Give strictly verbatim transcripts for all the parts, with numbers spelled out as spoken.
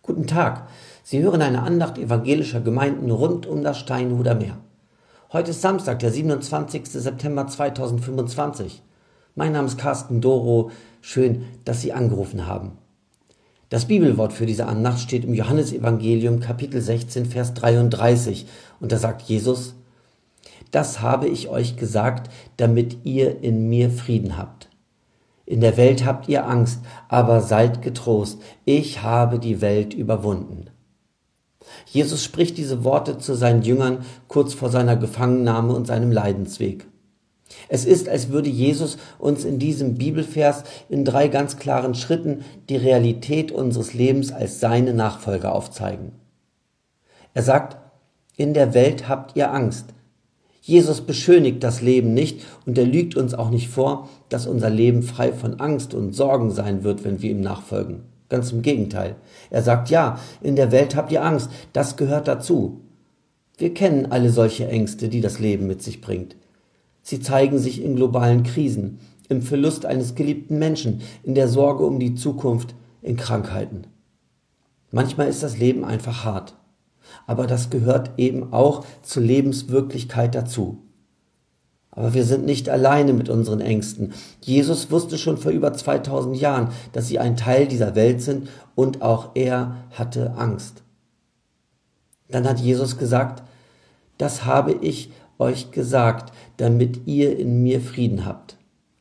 Guten Tag, Sie hören eine Andacht evangelischer Gemeinden rund um das Steinhuder Meer. Heute ist Samstag, der siebenundzwanzigster September zweitausendfünfundzwanzig. Mein Name ist Carsten Doro. Schön, dass Sie angerufen haben. Das Bibelwort für diese Andacht steht im Johannesevangelium Kapitel sechzehn, Vers dreiunddreißig. Und da sagt Jesus: Das habe ich euch gesagt, damit ihr in mir Frieden habt. In der Welt habt ihr Angst, aber seid getrost, ich habe die Welt überwunden. Jesus spricht diese Worte zu seinen Jüngern kurz vor seiner Gefangennahme und seinem Leidensweg. Es ist, als würde Jesus uns in diesem Bibelvers in drei ganz klaren Schritten die Realität unseres Lebens als seine Nachfolger aufzeigen. Er sagt: In der Welt habt ihr Angst. Jesus beschönigt das Leben nicht und er lügt uns auch nicht vor, dass unser Leben frei von Angst und Sorgen sein wird, wenn wir ihm nachfolgen. Ganz im Gegenteil. Er sagt: Ja, in der Welt habt ihr Angst, das gehört dazu. Wir kennen alle solche Ängste, die das Leben mit sich bringt. Sie zeigen sich in globalen Krisen, im Verlust eines geliebten Menschen, in der Sorge um die Zukunft, in Krankheiten. Manchmal ist das Leben einfach hart. Aber das gehört eben auch zur Lebenswirklichkeit dazu. Aber wir sind nicht alleine mit unseren Ängsten. Jesus wusste schon vor über zweitausend Jahren, dass sie ein Teil dieser Welt sind, und auch er hatte Angst. Dann hat Jesus gesagt: Das habe ich euch gesagt, damit ihr in mir Frieden habt.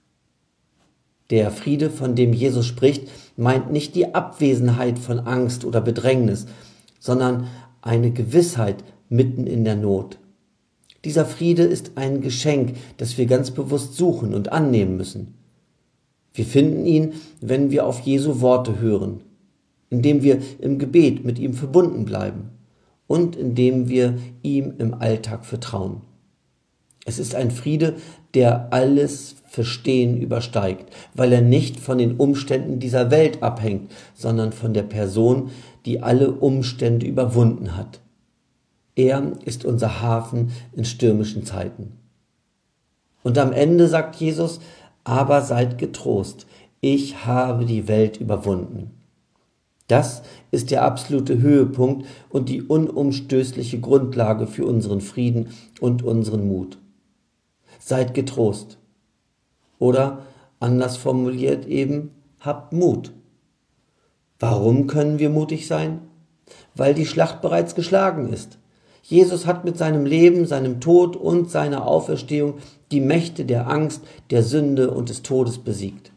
Der Friede, von dem Jesus spricht, meint nicht die Abwesenheit von Angst oder Bedrängnis, sondern eine Gewissheit mitten in der Not. Dieser Friede ist ein Geschenk, das wir ganz bewusst suchen und annehmen müssen. Wir finden ihn, wenn wir auf Jesu Worte hören, indem wir im Gebet mit ihm verbunden bleiben und indem wir ihm im Alltag vertrauen. Es ist ein Friede, der alles Verstehen übersteigt, weil er nicht von den Umständen dieser Welt abhängt, sondern von der Person, die alle Umstände überwunden hat. Er ist unser Hafen in stürmischen Zeiten. Und am Ende sagt Jesus: Aber seid getrost, ich habe die Welt überwunden. Das ist der absolute Höhepunkt und die unumstößliche Grundlage für unseren Frieden und unseren Mut. Seid getrost. Oder anders formuliert eben: Habt Mut. Warum können wir mutig sein? Weil die Schlacht bereits geschlagen ist. Jesus hat mit seinem Leben, seinem Tod und seiner Auferstehung die Mächte der Angst, der Sünde und des Todes besiegt.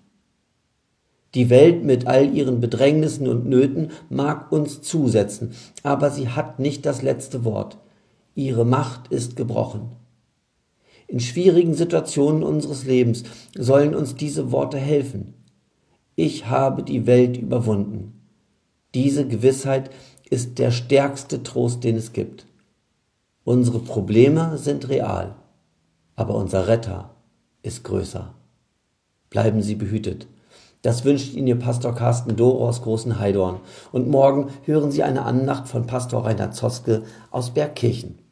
Die Welt mit all ihren Bedrängnissen und Nöten mag uns zusetzen, aber sie hat nicht das letzte Wort. Ihre Macht ist gebrochen. In schwierigen Situationen unseres Lebens sollen uns diese Worte helfen. Ich habe die Welt überwunden. Diese Gewissheit ist der stärkste Trost, den es gibt. Unsere Probleme sind real, aber unser Retter ist größer. Bleiben Sie behütet. Das wünscht Ihnen Ihr Pastor Carsten Doro aus Großen Heidorn. Und morgen hören Sie eine Andacht von Pastor Reinhard Zoske aus Bergkirchen.